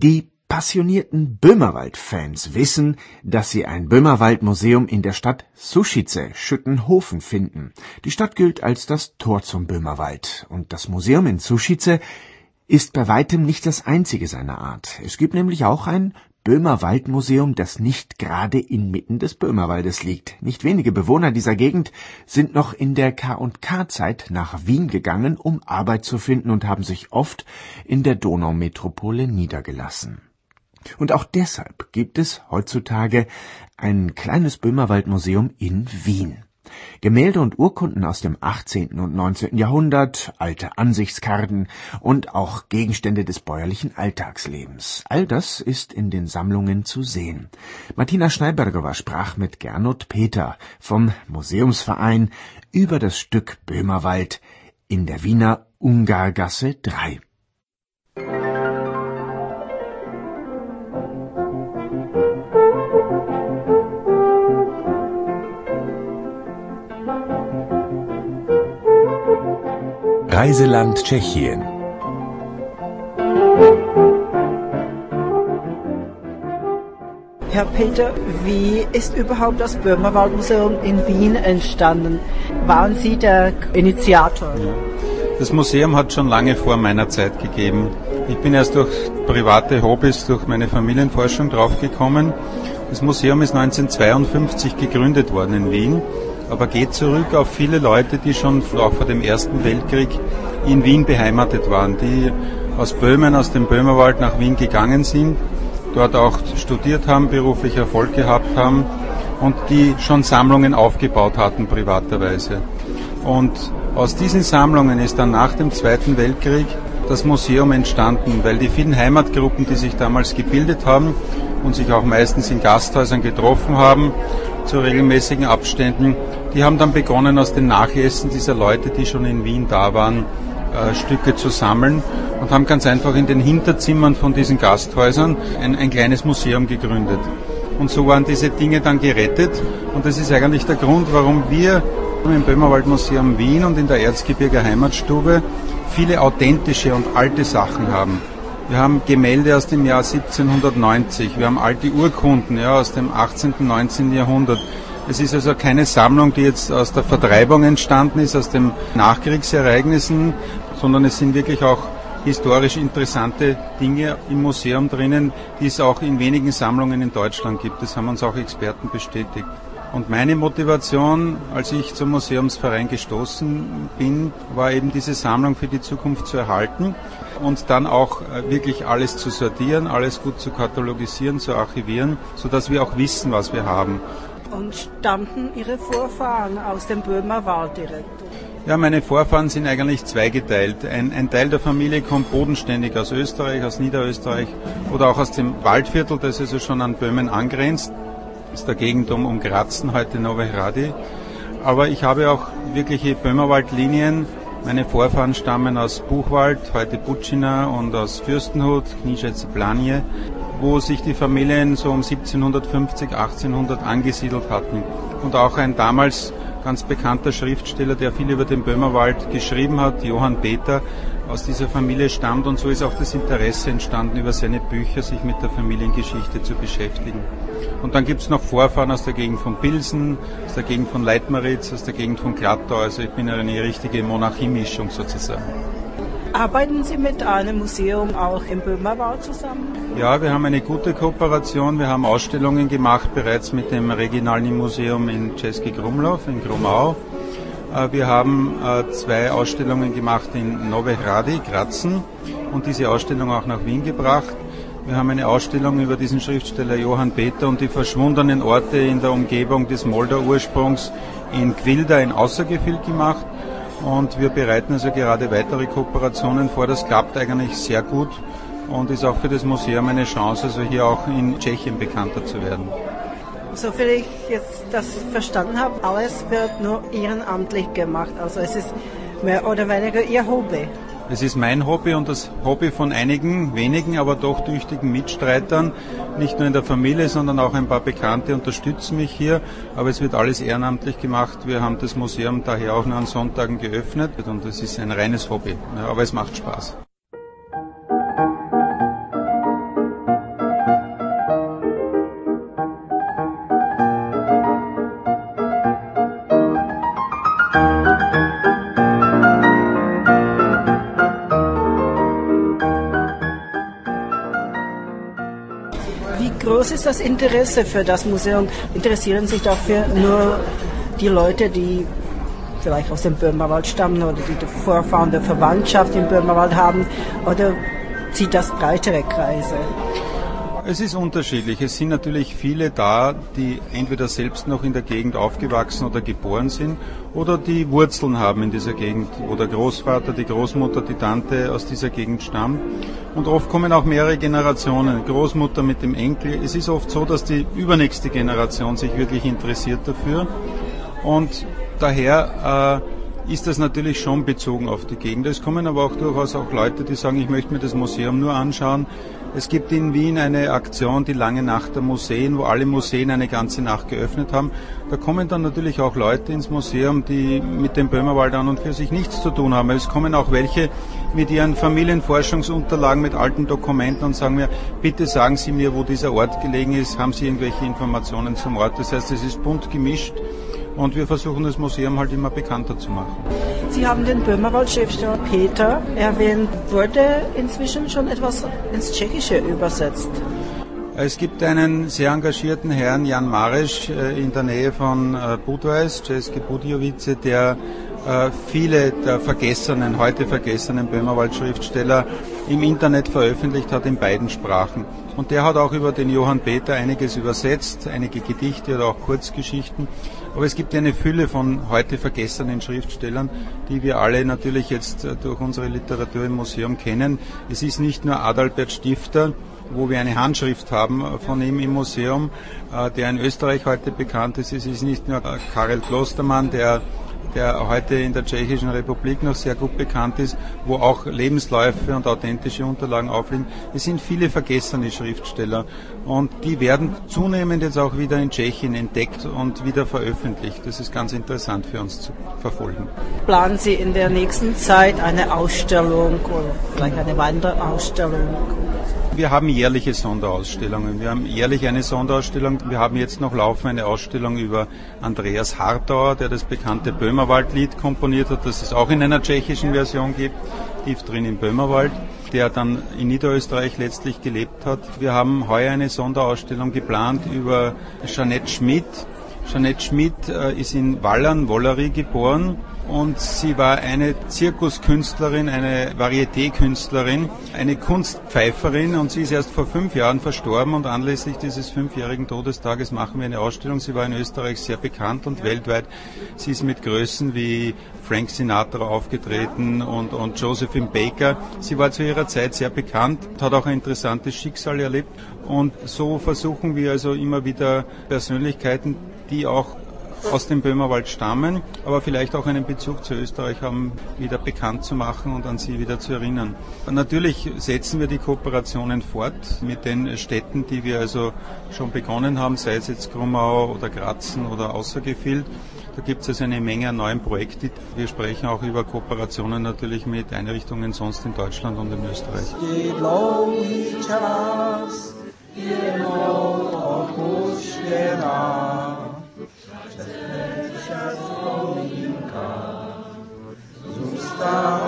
Die passionierten Böhmerwald-Fans wissen, dass sie ein Böhmerwald-Museum in der Stadt Sušice, Schüttenhofen, finden. Die Stadt gilt als das Tor zum Böhmerwald. Und das Museum in Sušice ist bei weitem nicht das einzige seiner Art. Es gibt nämlich auch ein Böhmerwald-Museum, das nicht gerade inmitten des Böhmerwaldes liegt. Nicht wenige Bewohner dieser Gegend sind noch in der K&K-Zeit nach Wien gegangen, um Arbeit zu finden und haben sich oft in der Donaumetropole niedergelassen. Und auch deshalb gibt es heutzutage ein kleines Böhmerwald-Museum in Wien. Gemälde und Urkunden aus dem 18. und 19. Jahrhundert, alte Ansichtskarten und auch Gegenstände des bäuerlichen Alltagslebens. All das ist in den Sammlungen zu sehen. Martina Schneiberger sprach mit Gernot Peter vom Museumsverein über das Stück Böhmerwald in der Wiener Ungargasse 3. Reiseland Tschechien. Herr Peter, wie ist überhaupt das Böhmerwald-Museum in Wien entstanden? Waren Sie der Initiator? Ja. Das Museum hat schon lange vor meiner Zeit gegeben. Ich bin erst durch private Hobbys, durch meine Familienforschung draufgekommen. Das Museum ist 1952 gegründet worden in Wien, aber geht zurück auf viele Leute, die schon auch vor dem Ersten Weltkrieg in Wien beheimatet waren, die aus Böhmen, aus dem Böhmerwald nach Wien gegangen sind, dort auch studiert haben, beruflich Erfolg gehabt haben und die schon Sammlungen aufgebaut hatten, privaterweise. Und aus diesen Sammlungen ist dann nach dem Zweiten Weltkrieg das Museum entstanden, weil die vielen Heimatgruppen, die sich damals gebildet haben und sich auch meistens in Gasthäusern getroffen haben, zu regelmäßigen Abständen, die haben dann begonnen, aus den Nachlässen dieser Leute, die schon in Wien da waren, Stücke zu sammeln und haben ganz einfach in den Hinterzimmern von diesen Gasthäusern ein kleines Museum gegründet. Und so waren diese Dinge dann gerettet und das ist eigentlich der Grund, warum wir im Böhmerwald-Museum Wien und in der Erzgebirger Heimatstube viele authentische und alte Sachen haben. Wir haben Gemälde aus dem Jahr 1790, wir haben alte Urkunden aus dem 18., 19. Jahrhundert. Es ist also keine Sammlung, die jetzt aus der Vertreibung entstanden ist, aus den Nachkriegsereignissen, sondern es sind wirklich auch historisch interessante Dinge im Museum drinnen, die es auch in wenigen Sammlungen in Deutschland gibt. Das haben uns auch Experten bestätigt. Und meine Motivation, als ich zum Museumsverein gestoßen bin, war eben diese Sammlung für die Zukunft zu erhalten und dann auch wirklich alles zu sortieren, alles gut zu katalogisieren, zu archivieren, sodass wir auch wissen, was wir haben. Und stammten Ihre Vorfahren aus dem Böhmerwald direkt? Ja, meine Vorfahren sind eigentlich zweigeteilt. Ein Teil der Familie kommt bodenständig aus Österreich, aus Niederösterreich oder auch aus dem Waldviertel, das also schon an Böhmen angrenzt. Das ist der Gegend um Gratzen, heute Nové Hrady. Aber ich habe auch wirkliche Böhmerwaldlinien. Meine Vorfahren stammen aus Buchwald, heute Bučina, und aus Fürstenhut, Knížecí Pláně, wo sich die Familien so um 1750, 1800 angesiedelt hatten. Und auch ein damals ganz bekannter Schriftsteller, der viel über den Böhmerwald geschrieben hat, Johann Peter, aus dieser Familie stammt, und so ist auch das Interesse entstanden, über seine Bücher sich mit der Familiengeschichte zu beschäftigen. Und dann gibt es noch Vorfahren aus der Gegend von Pilsen, aus der Gegend von Leitmeritz, aus der Gegend von Glattau, also ich bin eine richtige Monarchiemischung sozusagen. Arbeiten Sie mit einem Museum auch im Böhmerwald zusammen? Ja, wir haben eine gute Kooperation. Wir haben Ausstellungen gemacht bereits mit dem Regionalnym Museum in Český Krumlov, in Krumau. Wir haben 2 Ausstellungen gemacht in Nové Hrady, Gratzen, und diese Ausstellung auch nach Wien gebracht. Wir haben eine Ausstellung über diesen Schriftsteller Johann Peter und die verschwundenen Orte in der Umgebung des Moldau-Ursprungs in Gwilda in Außergefild gemacht. Und wir bereiten also gerade weitere Kooperationen vor. Das klappt eigentlich sehr gut und ist auch für das Museum eine Chance, also hier auch in Tschechien bekannter zu werden. Soviel ich jetzt das verstanden habe, alles wird nur ehrenamtlich gemacht. Also es ist mehr oder weniger Ihr Hobby. Es ist mein Hobby und das Hobby von einigen wenigen, aber doch tüchtigen Mitstreitern. Nicht nur in der Familie, sondern auch ein paar Bekannte unterstützen mich hier. Aber es wird alles ehrenamtlich gemacht. Wir haben das Museum daher auch nur an Sonntagen geöffnet und es ist ein reines Hobby. Ja, aber es macht Spaß. groß ist das Interesse für das Museum? Interessieren sich dafür nur die Leute, die vielleicht aus dem Böhmerwald stammen oder die Vorfahren der Verwandtschaft im Böhmerwald haben, oder zieht das breitere Kreise? Es ist unterschiedlich. Es sind natürlich viele da, die entweder selbst noch in der Gegend aufgewachsen oder geboren sind oder die Wurzeln haben in dieser Gegend, wo der Großvater, die Großmutter, die Tante aus dieser Gegend stammt. Und oft kommen auch mehrere Generationen, Großmutter mit dem Enkel. Es ist oft so, dass die übernächste Generation sich wirklich interessiert dafür. Und daher ist das natürlich schon bezogen auf die Gegend. Es kommen aber auch durchaus auch Leute, die sagen, ich möchte mir das Museum nur anschauen. Es gibt in Wien eine Aktion, die lange Nacht der Museen, wo alle Museen eine ganze Nacht geöffnet haben. Da kommen dann natürlich auch Leute ins Museum, die mit dem Böhmerwald an und für sich nichts zu tun haben. Es kommen auch welche mit ihren Familienforschungsunterlagen, mit alten Dokumenten und sagen mir, bitte sagen Sie mir, wo dieser Ort gelegen ist, haben Sie irgendwelche Informationen zum Ort. Das heißt, es ist bunt gemischt. Und wir versuchen das Museum halt immer bekannter zu machen. Sie haben den Böhmerwald-Schriftsteller Peter erwähnt. Wurde inzwischen schon etwas ins Tschechische übersetzt? Es gibt einen sehr engagierten Herrn, Jan Mareš, in der Nähe von Budweis, České Budějovice, der viele der heute vergessenen Böhmerwald-Schriftsteller im Internet veröffentlicht hat in beiden Sprachen. Und der hat auch über den Johann Peter einiges übersetzt, einige Gedichte oder auch Kurzgeschichten. Aber es gibt eine Fülle von heute vergessenen Schriftstellern, die wir alle natürlich jetzt durch unsere Literatur im Museum kennen. Es ist nicht nur Adalbert Stifter, wo wir eine Handschrift haben von ihm im Museum, der in Österreich heute bekannt ist. Es ist nicht nur Karel Klostermann, der heute in der Tschechischen Republik noch sehr gut bekannt ist, wo auch Lebensläufe und authentische Unterlagen aufliegen. Es sind viele vergessene Schriftsteller und die werden zunehmend jetzt auch wieder in Tschechien entdeckt und wieder veröffentlicht. Das ist ganz interessant für uns zu verfolgen. Planen Sie in der nächsten Zeit eine Ausstellung oder vielleicht eine Wanderausstellung? Wir haben jährliche Sonderausstellungen. Wir haben jährlich eine Sonderausstellung. Wir haben jetzt noch laufen eine Ausstellung über Andreas Hartauer, der das bekannte Böhmerwaldlied komponiert hat, das es auch in einer tschechischen Version gibt, tief drin im Böhmerwald, der dann in Niederösterreich letztlich gelebt hat. Wir haben heuer eine Sonderausstellung geplant über Jeanette Schmidt. Jeanette Schmidt ist in Wallern, Wollery geboren. Und sie war eine Zirkuskünstlerin, eine Varieté-Künstlerin, eine Kunstpfeiferin und sie ist erst vor 5 Jahren verstorben und anlässlich dieses 5-jährigen Todestages machen wir eine Ausstellung. Sie war in Österreich sehr bekannt und weltweit. Sie ist mit Größen wie Frank Sinatra aufgetreten und Josephine Baker. Sie war zu ihrer Zeit sehr bekannt, hat auch ein interessantes Schicksal erlebt und so versuchen wir also immer wieder Persönlichkeiten, die auch aus dem Böhmerwald stammen, aber vielleicht auch einen Bezug zu Österreich haben, wieder bekannt zu machen und an sie wieder zu erinnern. Und natürlich setzen wir die Kooperationen fort mit den Städten, die wir also schon begonnen haben, sei es jetzt Grumau oder Gratzen oder Außergefild. Da gibt es also eine Menge an neuen Projekten. Wir sprechen auch über Kooperationen natürlich mit Einrichtungen sonst in Deutschland und in Österreich. Zůstává